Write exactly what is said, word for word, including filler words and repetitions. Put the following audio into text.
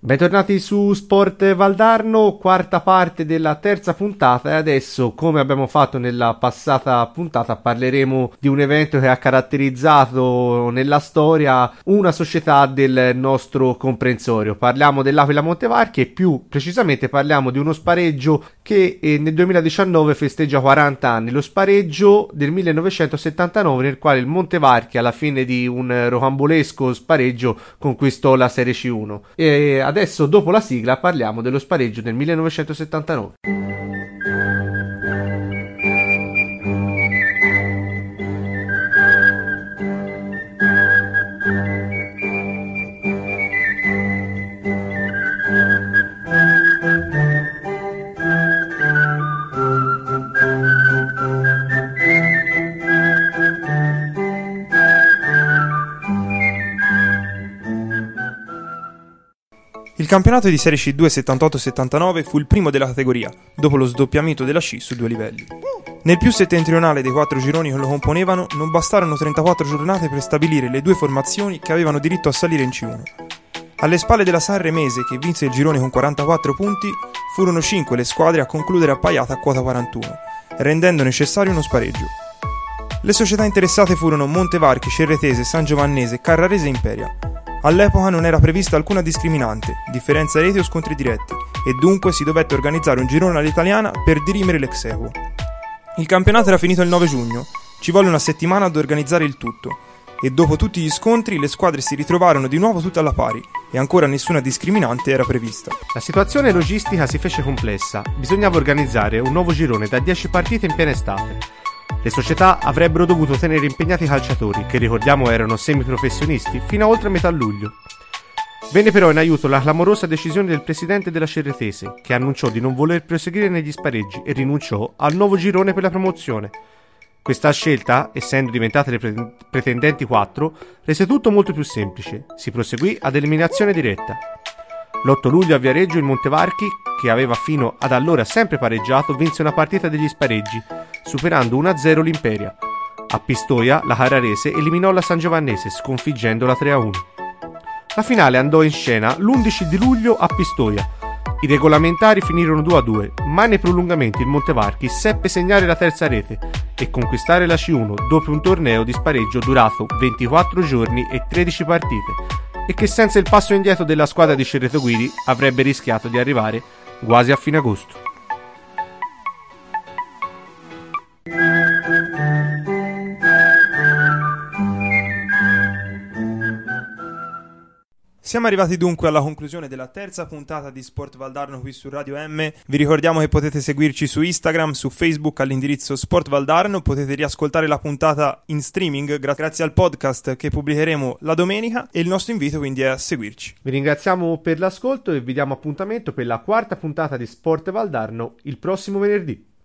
Bentornati su Sport Valdarno, quarta parte della terza puntata, e adesso, come abbiamo fatto nella passata puntata, parleremo di un evento che ha caratterizzato nella storia una società del nostro comprensorio. Parliamo dell'Aquila Montevarchi e più precisamente parliamo di uno spareggio che eh, nel duemiladiciannove festeggia quaranta anni, lo spareggio del millenovecentosettantanove nel quale il Montevarchi, alla fine di un rocambolesco spareggio, conquistò la Serie C uno. E adesso, dopo la sigla, parliamo dello spareggio del millenovecentosettantanove. Il campionato di Serie C due settantotto settantanove fu il primo della categoria, dopo lo sdoppiamento della C su due livelli. Nel più settentrionale dei quattro gironi che lo componevano, non bastarono trentaquattro giornate per stabilire le due formazioni che avevano diritto a salire in C uno. Alle spalle della Sanremese, che vinse il girone con quarantaquattro punti, furono cinque le squadre a concludere appaiata a quota quarantuno, rendendo necessario uno spareggio. Le società interessate furono Montevarchi, Cerretese, Sangiovannese, Carrarese e Imperia. All'epoca non era prevista alcuna discriminante, differenza reti o scontri diretti, e dunque si dovette organizzare un girone all'italiana per dirimere l'ex equo. Il campionato era finito il nove giugno, ci volle una settimana ad organizzare il tutto, e dopo tutti gli scontri le squadre si ritrovarono di nuovo tutte alla pari, e ancora nessuna discriminante era prevista. La situazione logistica si fece complessa, bisognava organizzare un nuovo girone da dieci partite in piena estate. Le società avrebbero dovuto tenere impegnati i calciatori, che ricordiamo erano semiprofessionisti, fino a oltre metà luglio. Venne però in aiuto la clamorosa decisione del presidente della Cerretese, che annunciò di non voler proseguire negli spareggi e rinunciò al nuovo girone per la promozione. Questa scelta, essendo diventate le pre- pretendenti quattro, rese tutto molto più semplice. Si proseguì ad eliminazione diretta. L'otto luglio a Viareggio il Montevarchi, che aveva fino ad allora sempre pareggiato, vinse una partita degli spareggi, superando uno a zero l'Imperia. A Pistoia la Carrarese eliminò la Sangiovannese, sconfiggendola tre a uno. La finale andò in scena l'undici di luglio a Pistoia. I regolamentari finirono due a due, ma nei prolungamenti il Montevarchi seppe segnare la terza rete e conquistare la C uno dopo un torneo di spareggio durato ventiquattro giorni e tredici partite, e che senza il passo indietro della squadra di Cerreto Guidi avrebbe rischiato di arrivare quasi a fine agosto. Siamo arrivati dunque alla conclusione della terza puntata di Sport Valdarno qui su Radio M. Vi ricordiamo che potete seguirci su Instagram, su Facebook all'indirizzo Sport Valdarno, potete riascoltare la puntata in streaming gra- grazie al podcast che pubblicheremo la domenica, e il nostro invito quindi è a seguirci. Vi ringraziamo per l'ascolto e vi diamo appuntamento per la quarta puntata di Sport Valdarno il prossimo venerdì.